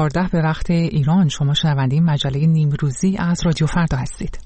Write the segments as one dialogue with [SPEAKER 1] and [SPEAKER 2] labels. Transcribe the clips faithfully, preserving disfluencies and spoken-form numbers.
[SPEAKER 1] چهارده به وقت ایران. شما شنونده مجله نیمروزی از رادیو فردا هستید.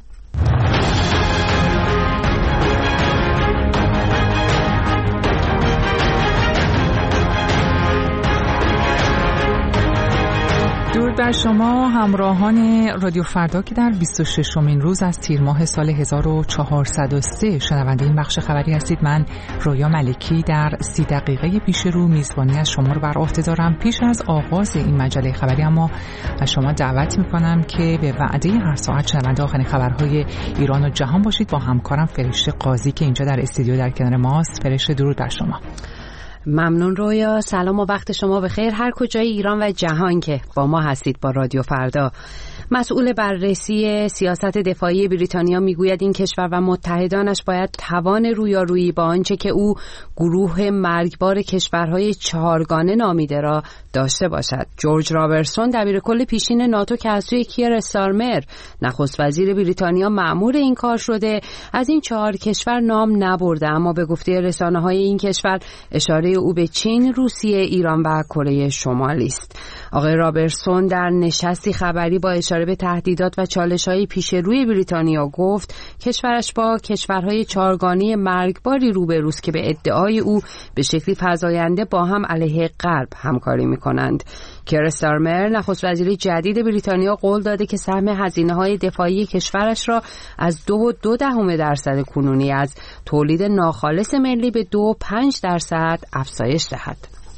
[SPEAKER 1] درود بر شما همراهان رادیو فردا که در بیست و ششمین روز از تیر ماه سال هزار و چهارصد و سه شنونده این بخش خبری هستید. من رویا ملکی در سی دقیقه پیش رو میزبانی از شما رو بر عهده دارم. پیش از آغاز این مجله خبری اما از شما دعوت میکنم که به وعده هر ساعت شنونده آخرین خبرهای ایران و جهان باشید. با همکارم فرشته قاضی که اینجا در استودیو در کنار ماست. فرشته درود بر شما.
[SPEAKER 2] ممنون رویا، سلام و وقت شما بخیر هر کجای ایران و جهان که با ما هستید با رادیو فردا. مسئول بررسی سیاست دفاعی بریتانیا میگوید این کشور و متحدانش باید توان رویارویی با آنچه که او گروه مرگبار کشورهای چهارگانه نامیده را داشته باشد. جورج رابرتسون دبیرکل پیشین ناتو که از سوی کیر استارمر نخست وزیر بریتانیا مأمور این کار شده از این چهار کشور نام نبرده، اما به گفته رسانه‌های این کشور اشاره او به چین، روسیه، ایران و کره شمالی است. آقای رابرتسون در نشستی خبری با اشاره به تهدیدات و چالش‌های پیش روی بریتانیا گفت کشورش با کشورهای چهارگانه مرگباری روبروست که به ادعای او به شکلی فزاینده با هم علیه غرب همکاری می‌کنند. کیر استارمر نخست وزیر جدید بریتانیا قول داده که سهم هزینه‌های دفاعی کشورش را از دو و دو دهم درصد کنونی از تولید ناخالص ملی به دو و پنج درصد افزایش دهد.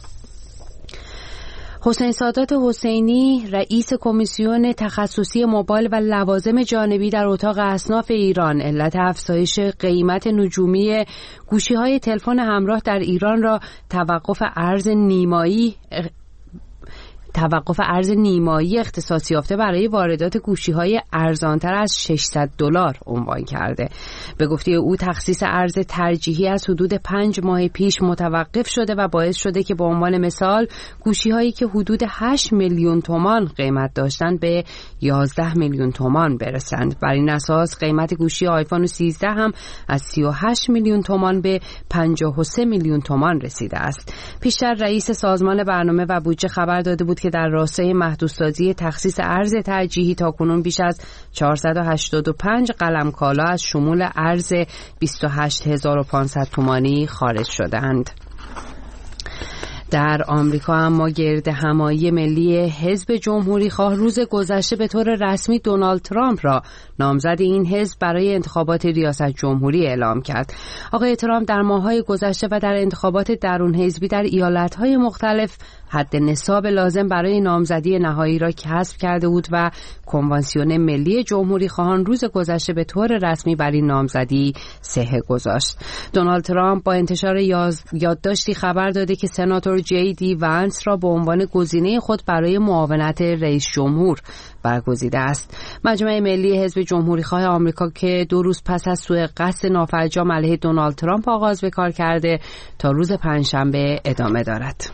[SPEAKER 2] حسین سادات حسینی رئیس کمیسیون تخصصی موبایل و لوازم جانبی در اتاق اصناف ایران علت افزایش قیمت نجومی گوشی‌های تلفن همراه در ایران را توقف ارز نیمایی توقف ارز نیمایی اختصاص یافته برای واردات گوشی‌های ارزانتر از ششصد دلار عنوان کرده. به گفته او تخصیص ارز ترجیحی از حدود پنج ماه پیش متوقف شده و باعث شده که به عنوان مثال گوشی‌هایی که حدود هشت میلیون تومان قیمت داشتند به یازده میلیون تومان برسند. بر این اساس قیمت گوشی آیفون سیزده هم از سی و هشت میلیون تومان به پنجاه و سه میلیون تومان رسیده است. پیشتر رئیس سازمان برنامه و بودجه خبر داده بود که در راستای محدودسازی تخصیص ارز ترجیحی تاکنون بیش از چهارصد و هشتاد و پنج قلم کالا از شمول ارز بیست و هشت هزار و پانصد تومانی خارج شدند. در آمریکا اما گرد همایی ملی حزب جمهوری خواه روز گذشته به طور رسمی دونالد ترامپ را نامزد این حزب برای انتخابات ریاست جمهوری اعلام کرد. آقای ترامپ در ماه‌های گذشته و در انتخابات درون حزبی در ایالت‌های مختلف حد نصاب لازم برای نامزدی نهایی را کسب کرده بود و کنوانسیون ملی جمهوری خواهان روز گذشته به طور رسمی بر این نامزدی صحه گذاشت. دونالد ترامپ با انتشار یادداشتی خبر داده که سناتور جی دی وانس را به عنوان گزینه خود برای معاونت رئیس جمهور برگزیده است. مجمع ملی حزب جمهوری خواه آمریکا که دو روز پس از سوء قصد نافرجام علیه دونالد ترامپ آغاز به کار کرده تا روز پنجشنبه ادامه دارد.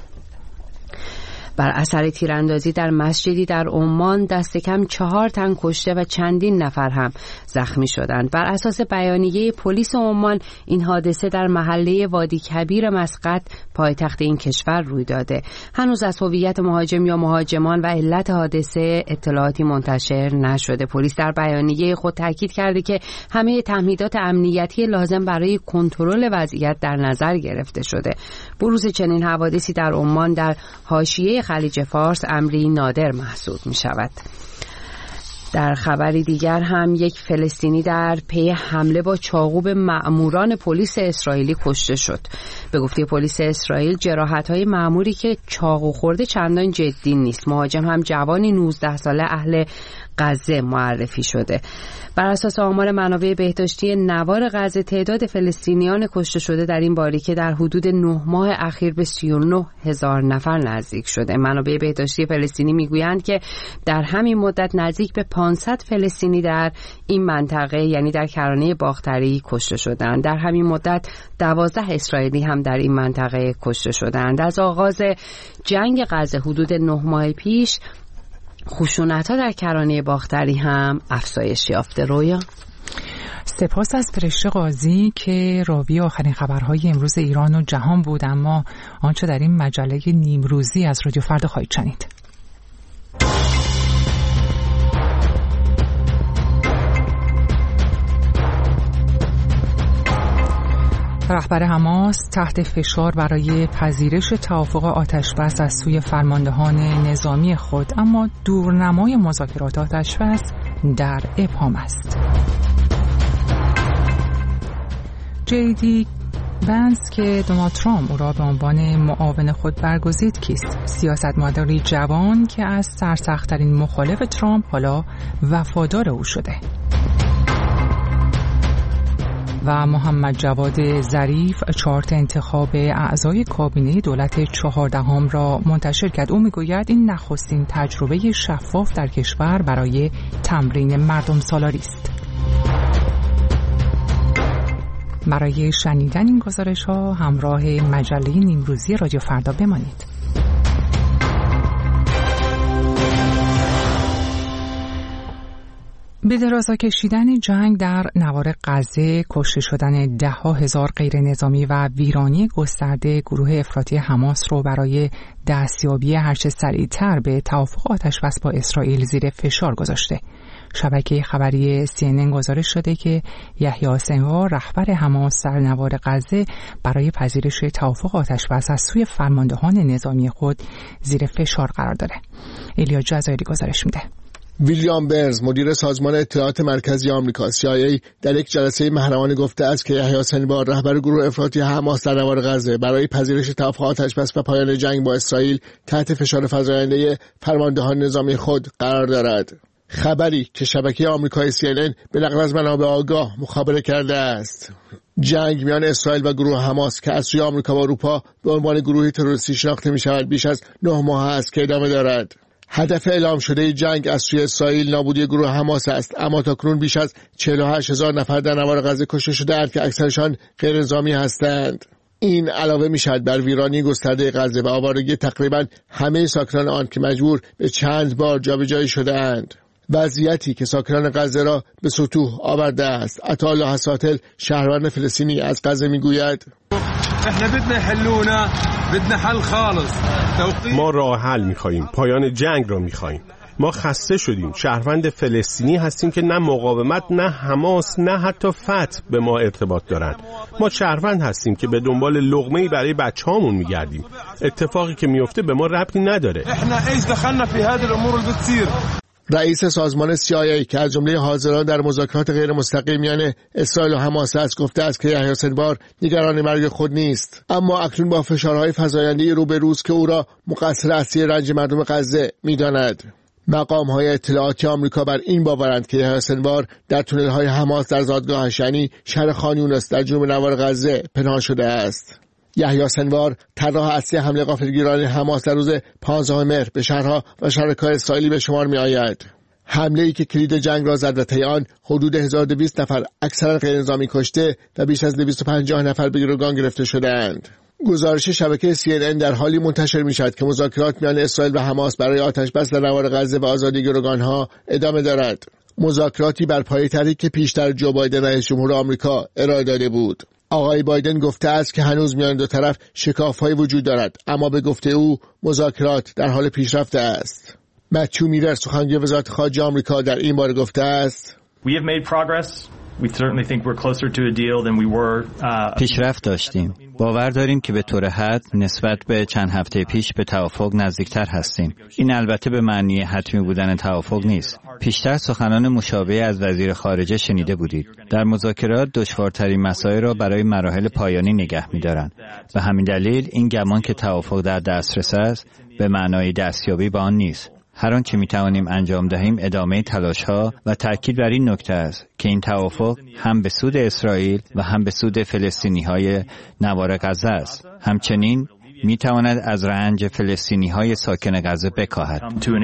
[SPEAKER 2] بر اثر تیراندازی در مسجدی در عمان دست کم چهار تن کشته و چندین نفر هم زخمی شدند. بر اساس بیانیه پلیس عمان این حادثه در محله وادی کبیر مسقط پایتخت این کشور روی داده. هنوز از هویت مهاجم یا مهاجمان و علت حادثه اطلاعاتی منتشر نشده. پلیس در بیانیه خود تاکید کرده که همه تمهیدات امنیتی لازم برای کنترل وضعیت در نظر گرفته شده. بروز چنین حوادثی در عمان در حاشیه خلیج فارس امری نادر محسوب می شود. در خبری دیگر هم یک فلسطینی در پی حمله با چاقو به مأموران پلیس اسرائیلی کشته شد. به گفته پلیس اسرائیل جراحت‌های مأموری که چاقو خورده چندان جدی نیست. مهاجم هم جوانی نوزده ساله اهل غزه معرفی شده. بر اساس آمار منابع بهداشتی نوار غزه تعداد فلسطینیان کشته شده در این باریکه در حدود نه ماه اخیر به سی و نه هزار نفر نزدیک شده. منابع بهداشتی فلسطینی میگویند که در همین مدت نزدیک به پانصد فلسطینی در این منطقه یعنی در کرانه باختری کشته شدند. در همین مدت دوازده اسرائیلی هم در این منطقه کشته شدند. از آغاز جنگ غزه حدود نه ماه پیش خشونت‌ها در کرانه باختری هم افزایش یافته. رویا
[SPEAKER 1] سپاس از فرشته قاضی که راوی آخرین خبرهای امروز ایران و جهان بود. اما آنچه در این مجله نیمروزی از رادیو فردا خواهید شنید. رهبر حماس تحت فشار برای پذیرش توافق آتشبس از سوی فرماندهان نظامی خود، اما دورنمای مذاکرات آتشبس در ابهام است. جی دی بنس که دونالد ترامپ او را به عنوان معاون خود برگزید کیست؟ سیاستمداری جوان که از سرسخت‌ترین مخالف ترامپ حالا وفادار او شده. و محمد جواد ظریف چارت انتخاب اعضای کابینه دولت چهاردهم را منتشر کرد. او میگوید این نخستین تجربه شفاف در کشور برای تمرین مردم سالاری است. برای شنیدن این گزارش ها همراه مجله نیمروزی رادیو فردا بمانید. به درازا کشیدن جنگ در نوار غزه، کشته شدن ده ها هزار غیر نظامی و ویرانی گسترده گروه افراطی حماس رو برای دستیابی هرچه سریعتر به توافق آتشبس با اسرائیل زیر فشار گذاشته. شبکه خبری سی ان ان گزارش داده که یحیی سنوار رهبر حماس در نوار غزه برای پذیرش توافق آتشبس از سوی فرماندهان نظامی خود زیر فشار قرار داره. ایلیا جزایری گزارش میده.
[SPEAKER 3] ویلیام برنز مدیر سازمان اطلاعات مرکزی آمریکا سی آی ای در یک جلسه محرمانه گفته است که یحیی سنوار رهبر گروه افراطی حماس در نوار غزه برای پذیرش توافق آتشبس و پایان جنگ با اسرائیل تحت فشار فزاینده فرماندهان نظامی خود قرار دارد. خبری که شبکه آمریکایی سی ان ان به نقل از منابع آگاه مخابره کرده است. جنگ میان اسرائیل و گروه حماس که از سوی آمریکا و اروپا به عنوان گروهی تروریستی شناخته می‌شود بیش از نه ماه است که ادامه دارد. هدف اعلام شده جنگ از سوی اسرائیل نابودی گروه حماس است، اما تاکنون بیش از چهل و هشت هزار نفر در نوار غزه کشته شده‌اند که اکثرشان غیر نظامی هستند. این علاوه می‌شود بر ویرانی گسترده غزه و آوارگی تقریباً همه ساکنان آن که مجبور به چند بار جابجایی شده‌اند. وضعیتی که ساکنان غزه را به ستوه آورده است. عطاالله حساتل شهروند فلسطینی از غزه میگوید
[SPEAKER 4] احنا بدنا يحلونا بدنا حل خالص.
[SPEAKER 5] ما راه حل می‌خوایم، پایان جنگ را می‌خوایم. ما خسته شدیم. شهروند فلسطینی هستیم که نه مقاومت، نه حماس، نه حتی فتح به ما ارتباط دارند. ما شهروند هستیم که به دنبال لقمه‌ای برای بچه‌هامون می‌گردیم. اتفاقی که میفته به ما ربطی نداره.
[SPEAKER 4] احنا ايش دخلنا في هذه الامور اللي بتصير.
[SPEAKER 3] رئیس سازمان سی آی ای که از جمله حاضران در مذاکرات غیر مستقیم میان اسرائیل و حماس است گفته است که یحیی سنوار نگران مرگ خود نیست، اما اکنون با فشارهای فزاینده رو به روز که او را مقصر اصلی رنج مردم غزه میداند. مقام‌های اطلاعاتی آمریکا بر این باورند که یحیی سنوار در تونل‌های حماس در زادگاهش یعنی شهر خان یونس در جنوب نوار غزه پنهان شده است. یحیی سنوار طراح اصلی حمله غافلگیران حماس در روز پانزدهم مهر به شهرها و شرکای اسرائیلی به شمار می آید. حمله‌ای که کلید جنگ را زد و طی آن حدود هزار و دویست نفر اکثرا غیر نظامی کشته و بیش از دویست و پنجاه نفر به گروگان گرفته شده‌اند. گزارش شبکه سی ان ان در حالی منتشر می‌شود که مذاکرات میان اسرائیل و حماس برای آتشبس در نوار غزه و آزادی گروگان‌ها ادامه دارد. مذاکراتی بر پایه طرحی که پیشتر جو بایدن رئیس جمهور آمریکا ارائه داده بود. آقای بایدن گفته است که هنوز میان دو طرف شکاف‌های وجود دارد، اما به گفته او مذاکرات در حال پیشرفت است. متیو میلر سخنگوی وزارت خارجه آمریکا در این باره گفته است:
[SPEAKER 6] We have made progress. We certainly think we're closer to a deal than we were.
[SPEAKER 7] پیشرفت داشتیم. باور داریم که به طور حد نسبت به چند هفته پیش به توافق نزدیکتر هستیم. این البته به معنی حتمی بودن توافق نیست. پیشتر سخنان مشابه از وزیر خارجه شنیده بودید. در مذاکرات دشوارترین مسائل را برای مراحل پایانی نگه می‌دارند. به همین دلیل این گمان که توافق در دسترس است به معنای دستیابی به آن نیست. هر آنچه می‌توانیم انجام دهیم ادامه تلاش‌ها و تأکید بر این نکته است که این توافق هم به سود اسرائیل و هم به سود فلسطینی‌های نوار غزه است. همچنین می‌تواند از رنج فلسطینی‌های ساکن غزه بکاهد.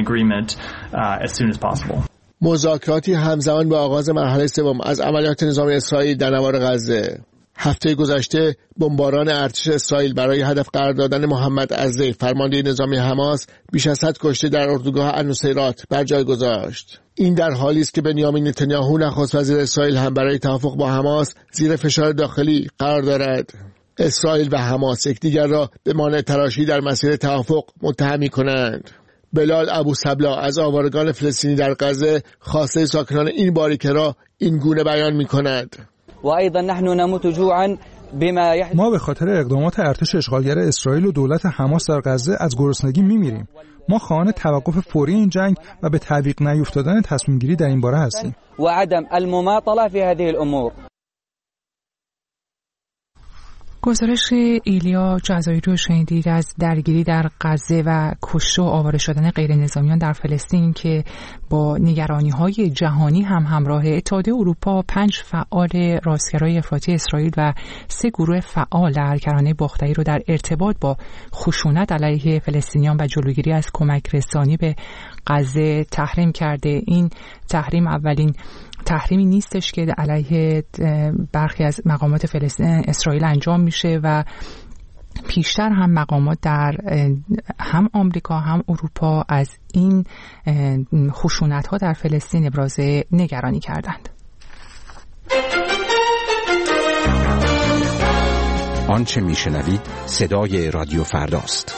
[SPEAKER 3] مذاکراتی همزمان با آغاز مرحله سوم از عملیات نظامی اسرائیل در نوار غزه. هفته گذشته بمباران ارتش اسرائیل برای هدف قرار دادن محمد عزی فرمانده نظامی حماس بیش از صد کشته در اردوگاه النصیرات بر جای گذاشت. این در حالی است که بنیامین نتانیاهو نخست وزیر اسرائیل هم برای توافق با حماس زیر فشار داخلی قرار دارد. اسرائیل و حماس یکدیگر را به مانع تراشی در مسیر توافق متهم می‌کنند. بلال ابو سبلا از آوارگان فلسطینی در غزه خواسته ساکنان این باریکه را این گونه بیان می‌کند:
[SPEAKER 8] وأيضا نحن نموت جوعا ما به خاطر اقدامات ارتش اشغالگر اسرائیل و دولت حماس در غزه از گرسنگی میمیریم. ما خواهان توقف فوری این جنگ و به تعویق نیفتادن تصمیم گیری در این باره هستیم.
[SPEAKER 9] و عدم المماطله فی هذه الامور.
[SPEAKER 1] گزارش ایلیا جزایری رو شنیدید از درگیری در غزه و کشته و آواره شدن غیر نظامیان در فلسطین که با نگرانی‌های جهانی هم همراه. اتحادیه اروپا پنج فعال راستگرای افراطی اسرائیل و سه گروه فعال در کرانه باختری رو در ارتباط با خشونت علیه فلسطینیان و جلوگیری از کمک رسانی به غزه تحریم کرده. این تحریم اولین تحریمی نیستش که علیه برخی از مقامات فلسطین اسرائیل انجام میشه و پیشتر هم مقامات در هم آمریکا هم اروپا از این خشونت ها در فلسطین ابراز نگرانی کردند.
[SPEAKER 10] آنچه میشنوید صدای رادیو فرداست.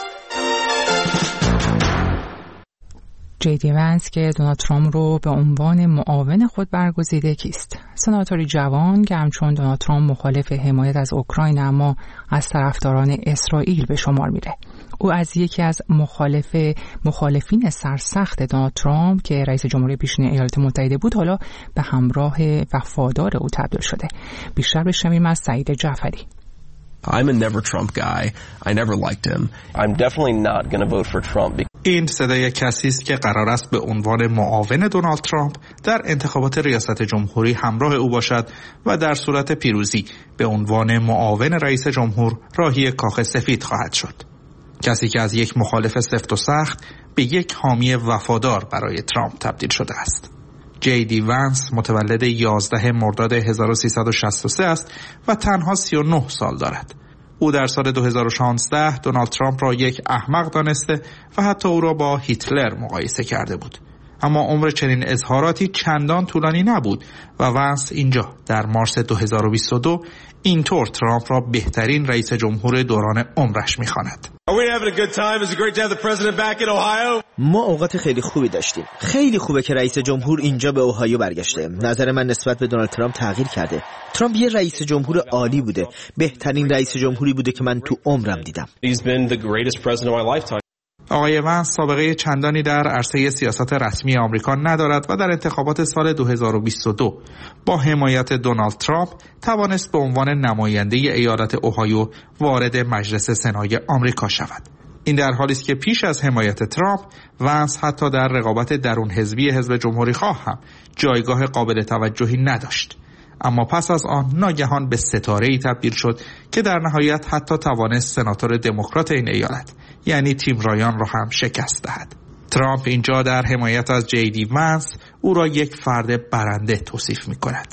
[SPEAKER 1] جی دی ونس که دونالد ترامپ رو به عنوان معاون خود برگزیده کیست؟ سناتوری جوان که همچون دونالد ترامپ مخالف حمایت از اوکراین اما از طرفداران اسرائیل به شمار میره. او از یکی از مخالف مخالفین سرسخت دونالد ترامپ که رئیس جمهوری پیشین ایالات متحده بود حالا به همراه وفادار او تبدیل شده. بیشتر بشنویم از سعید جعفری.
[SPEAKER 11] I'm a never Trump guy. I never liked him. I'm definitely not going to vote for Trump.
[SPEAKER 12] این صدای کسی است که قرار است به عنوان معاون دونالد ترامپ در انتخابات ریاست جمهوری همراه او باشد و در صورت پیروزی به عنوان معاون رئیس جمهور راهی کاخ سفید خواهد شد. کسی که از یک مخالف سفت و سخت به یک حامی وفادار برای ترامپ تبدیل شده است. جی دی ونس متولد یازده مرداد هزار و سیصد و شصت و سه است و تنها سی و نه سال دارد. او در سال دو هزار و شانزده دونالد ترامپ را یک احمق دانسته و حتی او را با هیتلر مقایسه کرده بود. اما عمر چنین اظهاراتی چندان طولانی نبود و ونس اینجا در مارس دو هزار و بیست و دو اینطور ترامپ را بهترین رئیس جمهور دوران عمرش می‌خواند.
[SPEAKER 13] ما اوقات خیلی خوبی داشتیم. خیلی خوبه که رئیس جمهور اینجا به اوهایو برگشته. نظر من نسبت به دونالد ترامپ تغییر کرده. ترامپ یه رئیس جمهور عالی بوده. بهترین رئیس جمهوری بوده که من تو عمرم دیدم.
[SPEAKER 12] آقای ونس سابقه چندانی در عرصه سیاست رسمی آمریکا ندارد و در انتخابات سال دو هزار و بیست و دو با حمایت دونالد ترامپ توانست به عنوان نماینده ایالت اوهایو وارد مجلس سنای آمریکا شود. این در حالی است که پیش از حمایت ترامپ ونس حتی در رقابت درون حزبی حزب جمهوری خواه هم جایگاه قابل توجهی نداشت. اما پس از آن ناگهان به ستاره‌ای تبدیل شد که در نهایت حتی توانست سناتور دموکرات این ایالت یعنی تیم رایان را هم شکست دهد. ترامپ اینجا در حمایت از جی دی ونس او را یک فرد برنده توصیف می کند.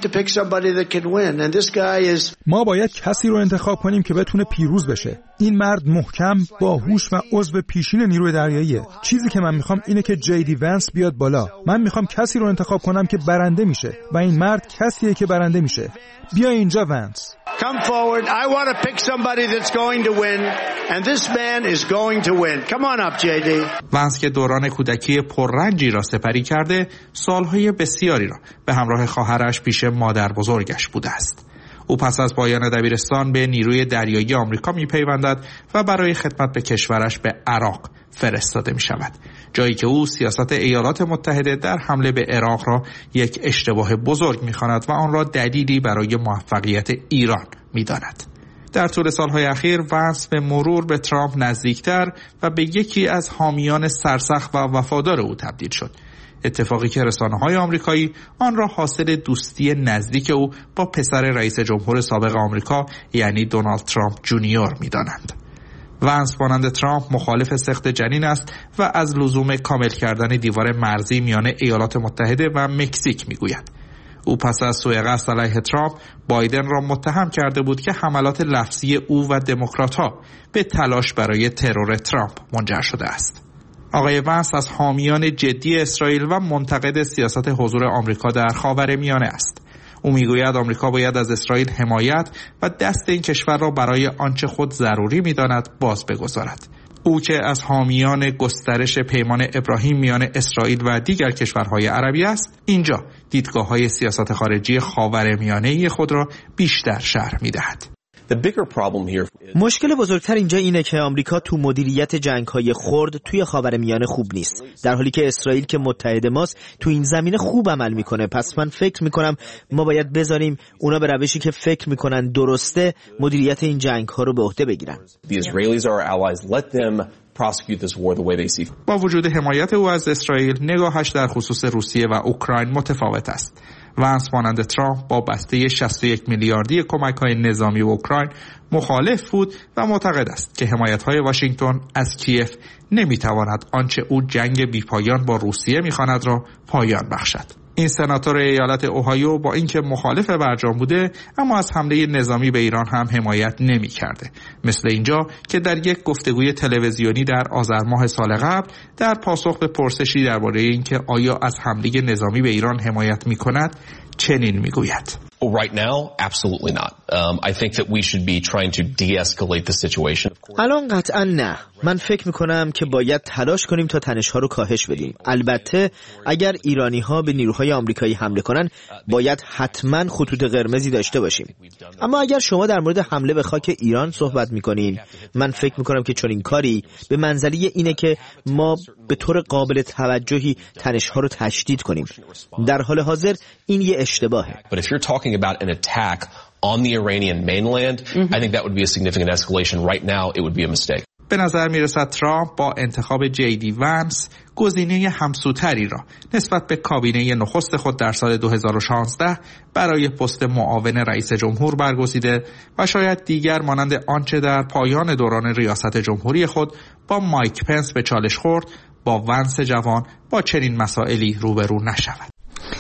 [SPEAKER 8] ما باید کسی رو انتخاب کنیم که بتونه پیروز بشه. این مرد محکم، باهوش و عضو پیشین نیروی دریاییه. چیزی که من میخوام اینه که جی دی ونس بیاد بالا. من میخوام کسی رو انتخاب کنم که برنده میشه و این مرد کسیه که برنده میشه. بیا اینجا ونس.
[SPEAKER 14] Come forward. I want to pick somebody that's going to win and this man is going to win. Come on up جی دی.
[SPEAKER 12] ونس که دوران کودکی پررنجی را سپری کرده، سالهای بسیاری را به همراه خواهرش پیش مادر بزرگش بوده است. او پس از پایان دبیرستان به نیروی دریایی آمریکا می‌پیوندد و برای خدمت به کشورش به عراق فرستاده می‌شود. جایی که او سیاست ایالات متحده در حمله به عراق را یک اشتباه بزرگ می‌خواند و آن را دلیلی برای موفقیت ایران می‌داند. در طول سالهای اخیر ونس به مرور به ترامپ نزدیکتر و به یکی از حامیان سرسخت و وفادار او تبدیل شد. اتفاقی که رسانه‌های آمریکایی آن را حاصل دوستی نزدیک او با پسر رئیس جمهور سابق آمریکا یعنی دونالد ترامپ جونیور می‌دانند. ونس مانند ترامپ مخالف سقط جنین است و از لزوم کامل کردن دیوار مرزی میان ایالات متحده و مکزیک میگوید. او پس از سوء قصد علیه ترامپ بایدن را متهم کرده بود که حملات لفظی او و دموکرات‌ها به تلاش برای ترور ترامپ منجر شده است. آقای ونس از حامیان جدی اسرائیل و منتقد سیاست حضور آمریکا در خاورمیانه است. او میگوید آمریکا باید از اسرائیل حمایت و دست این کشور را برای آنچه خود ضروری می‌داند باز بگذارد. او که از حامیان گسترش پیمان ابراهیم میان اسرائیل و دیگر کشورهای عربی است، اینجا دیدگاه‌های سیاست خارجی خاورمیانه‌ای خود را بیشتر شرح می‌دهد.
[SPEAKER 13] مشکل بزرگتر اینجا اینه که آمریکا تو مدیریت جنگ‌های خرد توی خاورمیانه خوب نیست، در حالی که اسرائیل که متحد ماست تو این زمینه خوب عمل میکنه. پس من فکر میکنم ما باید بذاریم اونا به روشی که فکر میکنن درسته مدیریت این جنگ‌ها رو به عهده بگیرن.
[SPEAKER 12] با وجود حمایت او از اسرائیل، نگاهش در خصوص روسیه و اوکراین متفاوت است. ونس مانند ترامپ با بسته شصت و یک میلیاردی کمک‌های نظامی به اوکراین مخالف بود و معتقد است که حمایت‌های واشنگتن از کیف نمی‌تواند آنچه او جنگ بی‌پایان با روسیه می‌خواند را پایان بخشد. این سناتور ایالت اوهایو با اینکه مخالف برجام بوده اما از حمله نظامی به ایران هم حمایت نمی کرده. مثل اینجا که در یک گفتگوی تلویزیونی در آذر ماه سال قبل در پاسخ به پرسشی درباره اینکه آیا از حمله نظامی به ایران حمایت می کند چنین می گوید:
[SPEAKER 11] Right now, absolutely not. Um, I think that we should be trying to de-escalate the situation.
[SPEAKER 13] الان قطعا نه. من فکر میکنم که باید تلاش کنیم تا تنش‌ها رو کاهش بدیم. البته اگر ایرانی‌ها به نیروهای آمریکایی حمله کنن باید حتما خطوط قرمزی داشته باشیم. اما اگر شما در مورد حمله به خاک ایران صحبت میکنین، من فکر میکنم که چنین کاری به منزله اینه که ما به طور قابل توجهی تنش‌ها رو تشدید کنیم. در حال حاضر این یه اشتباهه.
[SPEAKER 11] But if you're talking about an attack on the Iranian mainland, I think that would be a significant escalation. Right now, it would be a mistake.
[SPEAKER 12] به نظر میرسد ترامپ با انتخاب جی دی ونس گزینه همسوتری را نسبت به کابینه نخست خود در سال دو هزار و شانزده برای پست معاون رئیس جمهور برگزیده و شاید دیگر مانند آنچه در پایان دوران ریاست جمهوری خود با مایک پنس به چالش خورد، با ونس جوان با چنین مسائلی روبرو نشود.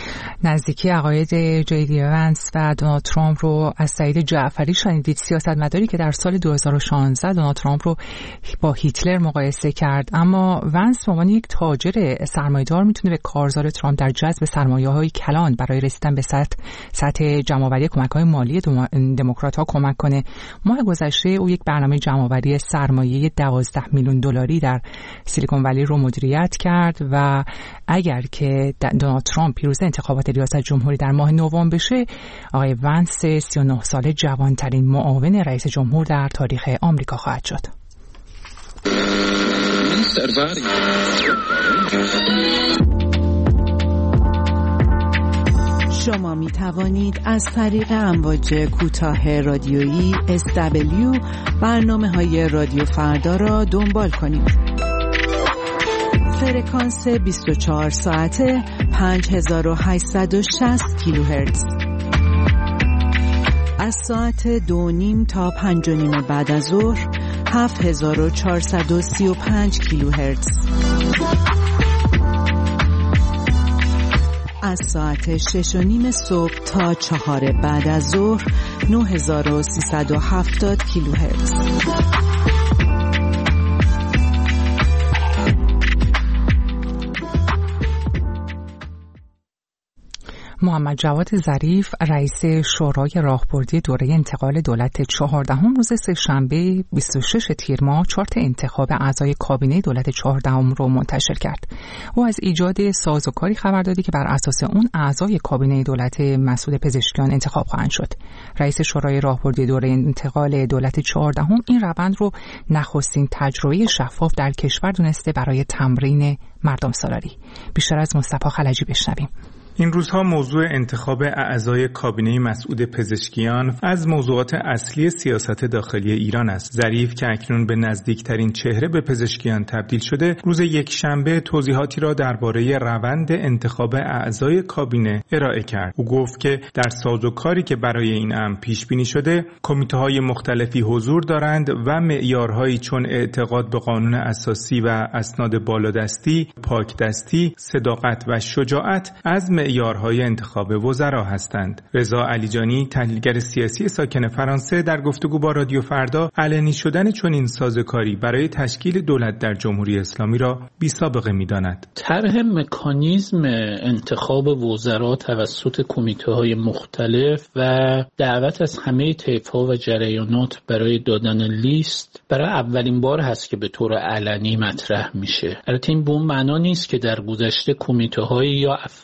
[SPEAKER 1] نزدیکی عقاید جی دی ونس و دونالد ترامپ رو از سعید جعفری شنیدید، سیاستمداری که در سال دو هزار و شانزده دونالد ترامپ رو با هیتلر مقایسه کرد. اما ونس به عنوان یک تاجر سرمایه‌دار میتونه به کارزار ترامپ در جذب سرمایه‌های کلان برای رسیدن به سطح سطح جمع‌آوری کمک‌های مالی دموکرات‌ها کمک کنه. ماه گذشته او یک برنامه جمع‌آوری سرمایه دوازده میلیون دلاری در سیلیکون ولی رو مدیریت کرد و اگر که دونالد ترامپ پیروز انتخابات ریاست جمهوری در ماه نوامبر بشه، آقای ونس سی و نه ساله جوانترین معاون رئیس جمهور در تاریخ آمریکا خواهد شد.
[SPEAKER 15] شما می توانید از طریق امواج کوتاه رادیویی اس دبلیو برنامه‌های رادیو فردا را دنبال کنید. فرکانس بیست و چهار ساعته پنج هزار و هشتصد و شصت کیلوهرتز. از ساعت دو نیم تا پنج و نیم بعد از ظهر هفت هزار و چهارصد و سی و پنج کیلوهرتز. از ساعت شش و نیم صبح تا چهار بعد از ظهر نه هزار و سیصد و هفتاد کیلوهرتز.
[SPEAKER 1] محمد جواد ظریف رئیس شورای راهبردی دوره انتقال دولت چهاردهم روز سه‌شنبه بیست و شش تیر ماه چارت انتخاب اعضای کابینه دولت چهاردهم رو منتشر کرد. او از ایجاد سازوکاری خبر داده که بر اساس اون اعضای کابینه دولت مسعود پزشکیان انتخاب خواهند شد. رئیس شورای راهبردی دوره انتقال دولت چهاردهم این روند رو نخستین تجربه شفاف در کشور دونسته برای تمرین مردم سالاری. بیشتر از مصطفی خلجی بشنویم.
[SPEAKER 16] این روزها موضوع انتخاب اعضای کابینه مسعود پزشکیان از موضوعات اصلی سیاست داخلی ایران است. ظریف که اکنون به نزدیکترین چهره به پزشکیان تبدیل شده، روز یکشنبه توضیحاتی را درباره روند انتخاب اعضای کابینه ارائه کرد. او گفت که در سازوکاری که برای این امر پیش بینی شده، کمیته‌های مختلفی حضور دارند و معیارهایی چون اعتقاد به قانون اساسی و اسناد بالادستی، پاکدستی، صداقت و شجاعت از معیارهای انتخاب وزرا هستند. رضا علیجانی، تحلیلگر سیاسی ساکن فرانسه، در گفتگو با رادیو فردا علنی شدن چنین سازوکاری برای تشکیل دولت در جمهوری اسلامی را بی سابقه می‌داند.
[SPEAKER 17] طرح مکانیزم انتخاب وزرا توسط کمیته‌های مختلف و دعوت از همه طیف‌ها و جریانات برای دادن لیست برای اولین بار هست که به طور علنی مطرح میشه. البته این به اون معنا نیست که در گذشته کمیته‌های یا افرادی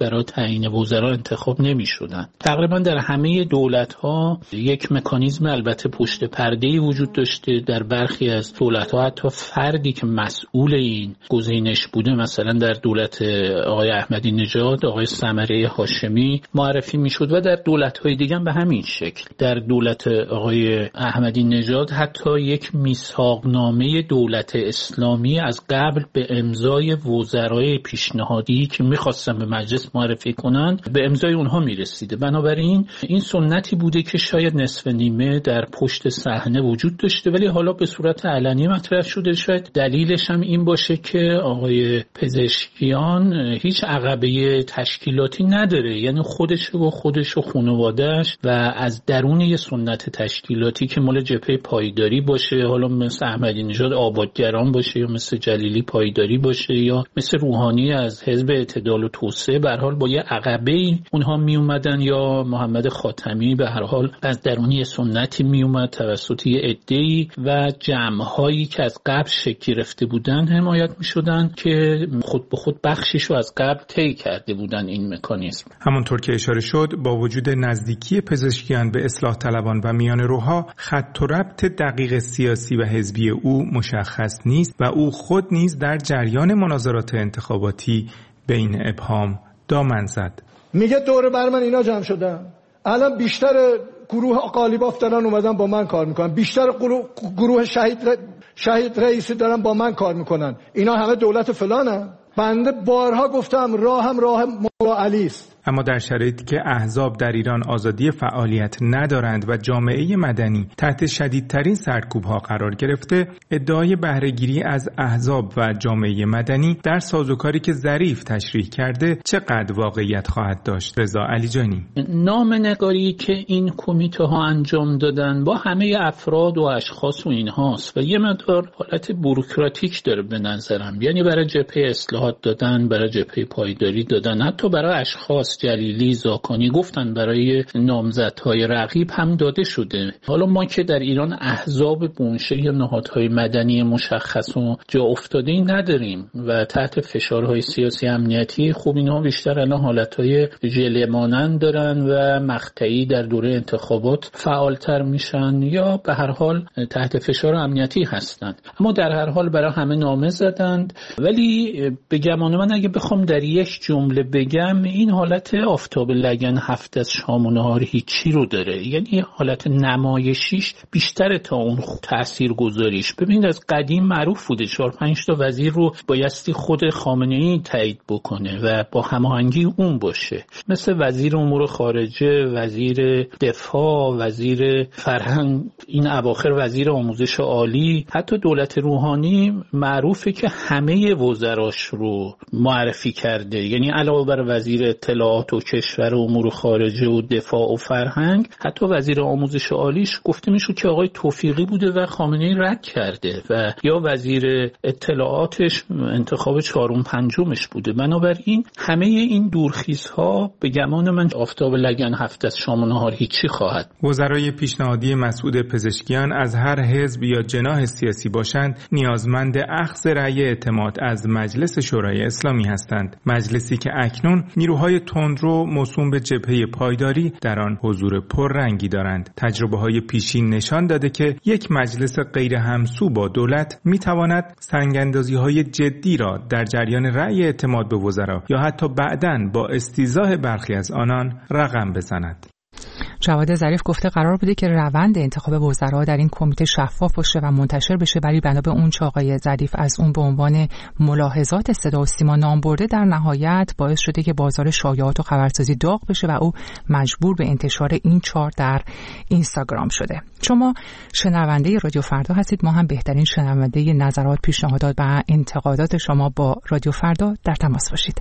[SPEAKER 17] برای تعیین وزرا انتخاب نمی‌شدند. تقریبا در همه دولت‌ها یک مکانیزم البته پشت پرده‌ای وجود داشته. در برخی از دولت‌ها حتی فردی که مسئول این گزینش بوده، مثلا در دولت آقای احمدی نژاد آقای ثمره هاشمی معرفی می‌شد و در دولت‌های دیگه هم به همین شکل. در دولت آقای احمدی نژاد حتی یک میثاقنامه دولت اسلامی از قبل به امضای وزرای پیشنهادی که می‌خواستن به مجلس معرفی کنند به امضای اونها می‌رسیده. بنابراین این سنتی بوده که شاید نصف نیمه در پشت صحنه وجود داشته، ولی حالا به صورت علنی مطرح شده. شاید دلیلش هم این باشه که آقای پزشکیان هیچ عقبه تشکیلاتی نداره، یعنی خودش و خودش و خانواده‌اش و از درون یه سنت تشکیلاتی که مال جبهه پایداری باشه، حالا مثل احمدی نژاد آبادگران باشه یا مثل جلیلی پایداری باشه یا مثل روحانی از حزب اعتدال و توسعه، به هر حال با یه عقبه اونها می اومدن، یا محمد خاتمی به هر حال از درونی سنتی می اومد توسط یه عده‌ای و جمع‌هایی که از قبل شکل گرفته بودن حمایت می شدن که خود به خود بخشیشو از قبل طی کرده بودن این مکانیزم.
[SPEAKER 16] همونطور که اشاره شد، با وجود نزدیکی پزشکیان به اصلاح طلبان و میان روها، خط و ربط دقیق سیاسی و حزبی او مشخص نیست و او خود نیز در جریان مناظرات انتخاباتی بین ابهام دامن زد.
[SPEAKER 18] میگه دور بر من اینا جمع شدن، الان بیشتر گروه قالیباف دارن اومدن با من کار میکنن، بیشتر گروه, گروه شهید, ر... شهید رئیسی دارن با من کار میکنن، اینا همه دولت فلانه. بنده بارها گفتم راهم راه مولا علی است.
[SPEAKER 16] اما در شرایطی که احزاب در ایران آزادی فعالیت ندارند و جامعه مدنی تحت شدیدترین سرکوب‌ها قرار گرفته، ادعای بهره‌گیری از احزاب و جامعه مدنی در سازوکاری که ظریف تشریح کرده چقدر واقعیت خواهد داشت؟ رضا علیجانی:
[SPEAKER 17] نامه‌نگاری که این کمیته ها انجام دادن با همه افراد و اشخاص و اینهاست و یه مقدار حالت بوروکراتیک داره به نظرم، یعنی برای جبهه اصلاحات دادن، برای جبهه پایداری دادن، حتی برای اشخاص جلیلی، زاکانی گفتن برای نامزدهای رقیب هم داده شده. حالا ما که در ایران احزاب بنشه یا نهادهای مدنی مشخص و جا افتاده ای نداریم و تحت فشارهای سیاسی امنیتی، خوب اینها بیشتر الان حالتهای ژله مانند دارن و مقطعی در دوره انتخابات فعالتر میشن یا به هر حال تحت فشار امنیتی هستند. اما در هر حال برای همه نامه زدند. ولی به گمان من اگه بخوام در یک جمله بگم، این حالت آفتاب لگن هفت از شام و نهار هیچی رو داره، یعنی حالت نمایشیش بیشتر تا اون تأثیر گذاریش. ببینید از قدیم معروف بوده چهار پنج تا وزیر رو بایستی خود خامنه‌ای تایید بکنه و با هماهنگی اون باشه، مثل وزیر امور خارجه، وزیر دفاع، وزیر فرهنگ، این اواخر وزیر آموزش عالی. حتی دولت روحانی معروفه که همه وزراش رو معرفی کرده، یعنی علاوه بر وزیر اطلاعات و کشور و امور خارجه و دفاع و فرهنگ، حتی وزیر آموزش عالیش گفته میشد که آقای توفیقی بوده و خامنه‌ای رد کرده، و یا وزیر اطلاعاتش انتخاب چهارم پنجمش بوده. بنابراین همه این دورخیزها به گمان من آفتاب لگن هفت از شام و نهار هیچی خواهد.
[SPEAKER 16] وزرای پیشنهادی مسعود پزشکیان از هر حزب یا جناح سیاسی باشند، نیازمند اخذ رأی اعتماد از مجلس شورای اسلامی هستند، مجلسی که اکنون نیروهای تندرو موسوم به جبهه پایداری در آن حضور پررنگی دارند. تجربه‌های پیشین نشان داده که یک مجلس غیر همسو با دولت می‌تواند سنگ‌اندازی‌های جدی را در جریان رأی اعتماد به وزرا یا حتی بعداً با استیضاح برخی از آنان رقم بزند.
[SPEAKER 1] جواد ظریف گفته قرار بوده که روند انتخاب وزرا در این کمیته شفاف باشه و منتشر بشه، ولی بنا به اون چه آقای ظریف از اون به عنوان ملاحظات صدا و سیما نام برده، در نهایت باعث شده که بازار شایعات و خبرسازی داغ بشه و او مجبور به انتشار این چارت در اینستاگرام شده. شما شنونده رادیو فردا هستید، ما هم بهترین شنونده نظرات، پیشنهادات و انتقادات شما با رادیو فردا در تماس باشید.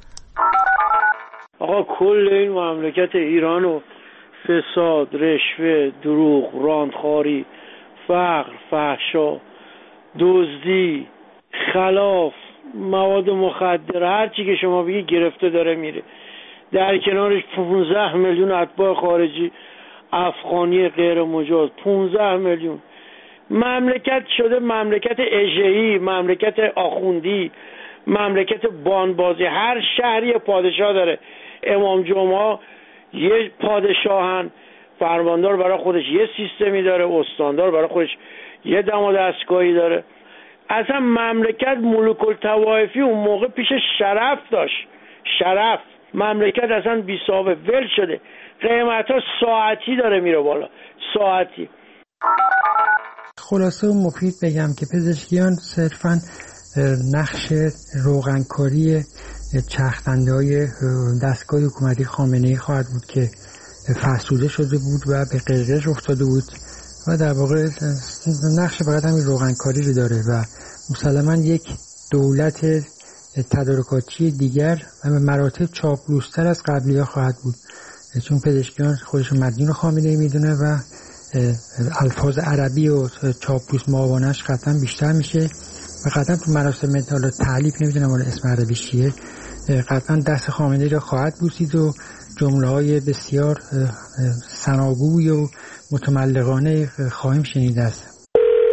[SPEAKER 19] آقا کل این مملکت ایران و فساد، رشوه، دروغ، راندخواری، فقر، فحشا، دزدی، خلاف، مواد مخدر، هر چی که شما بگی گرفته داره میره. در کنارش پانزده میلیون اتباع خارجی، افغانی غیر مجاز، پانزده میلیون. مملکت شده مملکت اژه‌ای، مملکت آخوندی، مملکت بانبازی، هر شهری پادشاه داره. امام جمعه یه پادشاهن، فرماندار برای خودش یه سیستمی داره، استاندار برای خودش یه دم و دستگاهی داره. اصلا مملکت ملوک الطوایفی اون موقع پیش شرف داشت. شرف مملکت اصلا بی صاحبه ول شده. قیمت ها ساعتی داره میره بالا، ساعتی.
[SPEAKER 20] خلاصه و مفید بگم که پزشکیان صرفاً نقش روغنکاری چرخدنده‌های دستگاه حکومتی خامنه‌ای خواهد بود که فرسوده شده بود و به قرقش افتاده بود و در واقع نقش فقط همین روغنکاری رو داره و مسلماً یک دولت تدارکاتی دیگر و به مراتب چاپلوستر از قبلی‌ها خواهد بود، چون پزشکیان خودشون مدیون خامنه‌ای میدونه و الفاظ عربی و چاپلوس معاونش قطعا بیشتر میشه و قطعا تو مراسم حالا تعلیف نمیدونم ولی اسم عربی چیه، قطعا دست خامنه‌ای را خواهد بوسید و جمله‌های بسیار ثناگوی و متملقانه خواهیم شنید است.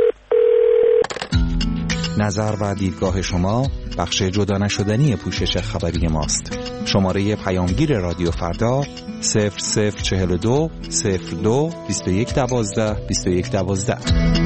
[SPEAKER 10] نظر و دیدگاه شما بخش جدا نشدنی پوشش خبری ماست. شماره پیامگیر رادیو فردا صفر صفر چهل و دو صفر دو بیست و یک دوازده بیست و یک دوازده.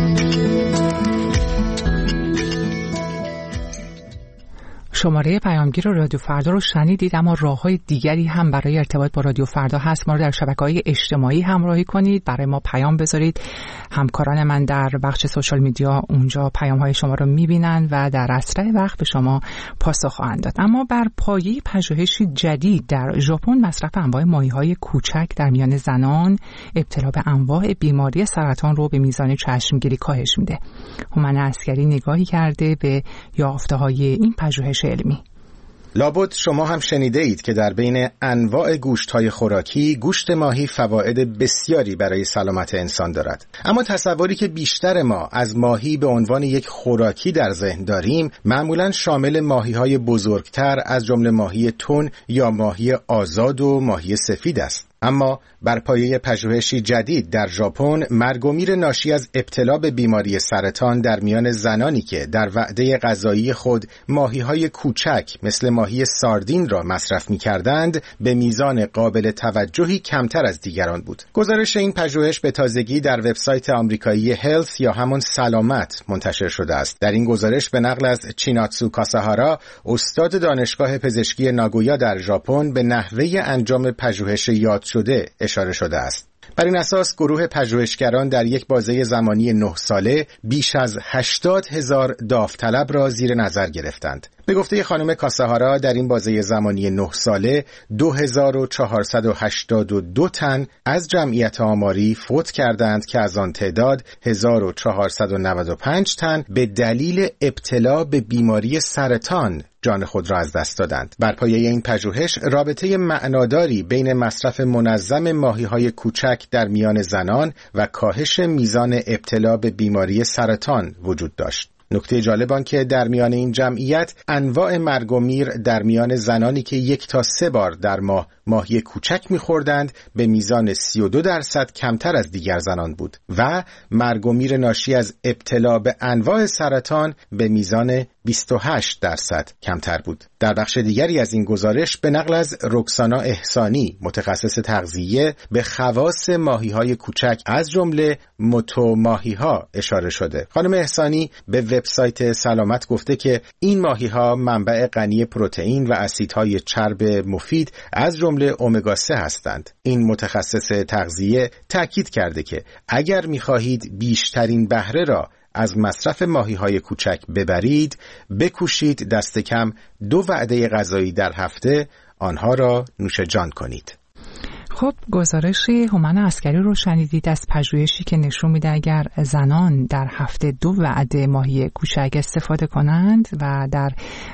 [SPEAKER 1] شماره پیامگیر رادیو فردا رو شنیدید، اما راه‌های دیگری هم برای ارتباط با رادیو فردا هست. ما رو در شبکه‌های اجتماعی همراهی کنید، برای ما پیام بذارید. همکاران من در بخش سوشال میدیا اونجا پیام‌های شما رو می‌بینن و در اسرع وقت به شما پاسخ خواهند داد. اما بر پایه پژوهشی جدید در ژاپن، مصرف انواع ماهی‌های کوچک در میان زنان ابتلا به انواع بیماری سرطان رو به میزان چشمگیری کاهش میده. هومن عسکری نگاهی کرده به یافته‌های این پژوهش علمی.
[SPEAKER 21] لابد شما هم شنیده اید که در بین انواع گوشت‌های خوراکی گوشت ماهی فواید بسیاری برای سلامت انسان دارد. اما تصوری که بیشتر ما از ماهی به عنوان یک خوراکی در ذهن داریم معمولاً شامل ماهی‌های بزرگتر از جمله ماهی تن یا ماهی آزاد و ماهی سفید است. اما بر پایه پژوهشی جدید در ژاپن، مرگ و میر ناشی از ابتلا به بیماری سرطان در میان زنانی که در وعده غذایی خود ماهی‌های کوچک مثل ماهی ساردین را مصرف می‌کردند به میزان قابل توجهی کمتر از دیگران بود. گزارش این پژوهش به تازگی در وبسایت آمریکایی هلث یا همان سلامت منتشر شده است. در این گزارش به نقل از چیناتسو کاساهارا، استاد دانشگاه پزشکی ناگویا در ژاپن، به نحوه انجام پژوهش یاد شده اشاره شده است. بر این اساس گروه پژوهشگران در یک بازه زمانی نه ساله بیش از هشتاد هزار داوطلب را زیر نظر گرفتند. به گفته خانم کاساهارا در این بازه زمانی نه ساله دو هزار و چهارصد و هشتاد و دو تن از جمعیت آماری فوت کردند که از آن تعداد هزار و چهارصد و نود و پنج تن به دلیل ابتلا به بیماری سرطان جان خود را از دست دادند. بر پایه این پژوهش رابطه معناداری بین مصرف منظم ماهی‌های کوچک در میان زنان و کاهش میزان ابتلا به بیماری سرطان وجود داشت. نکته جالب آن که در میان این جمعیت انواع مرگ و میر در میان زنانی که یک تا سه بار در ماه ماهی کوچک می‌خوردند به میزان سی و دو درصد کمتر از دیگر زنان بود و مرگ و میر ناشی از ابتلا به انواع سرطان به میزان بیست و هشت درصد کمتر بود. در بخش دیگری از این گزارش به نقل از رکسانا احسانی، متخصص تغذیه، به خواص ماهی‌های کوچک از جمله موتو ماهی‌ها اشاره شده. خانم احسانی به وبسایت سلامت گفته که این ماهی‌ها منبع غنی پروتئین و اسیدهای چرب مفید از جمله امگا سه هستند. این متخصص تغذیه تأکید کرده که اگر می‌خواهید بیشترین بهره را از مصرف ماهی‌های کوچک ببرید، بکوشید دست کم دو وعده غذایی در هفته آنها را نوش جان کنید.
[SPEAKER 1] خب، گزارش هومن عسکری رو شنیدید از پژوهشی که نشون میده اگر زنان در هفته دو وعده ماهی کوچک استفاده کنند و در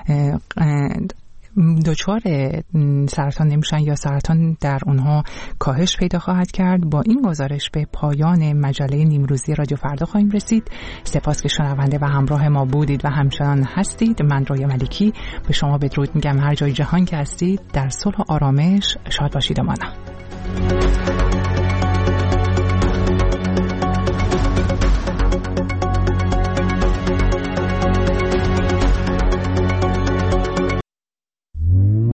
[SPEAKER 1] دچار سرطان نمیشن یا سرطان در اونها کاهش پیدا خواهد کرد. با این گزارش به پایان مجله نیمروزی رادیو فردا خواهیم رسید. سپاس که شنونده و همراه ما بودید و همچنان هستید. من رویا ملکی به شما بدرود میگم. هر جای جهان که هستید در صلح و آرامش شاد باشید و مانا.